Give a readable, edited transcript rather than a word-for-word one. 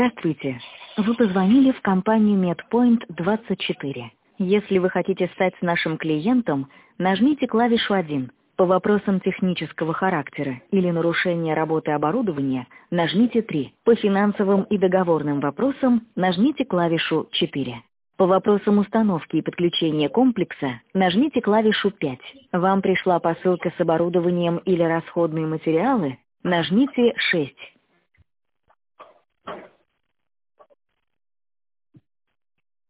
Здравствуйте. Вы позвонили в компанию MedPoint24. Если вы хотите стать нашим клиентом, нажмите клавишу 1. По вопросам технического характера или нарушения работы оборудования нажмите 3. По финансовым и договорным вопросам нажмите клавишу 4. По вопросам установки и подключения комплекса нажмите клавишу 5. Вам пришла посылка с оборудованием или расходные материалы? Нажмите 6.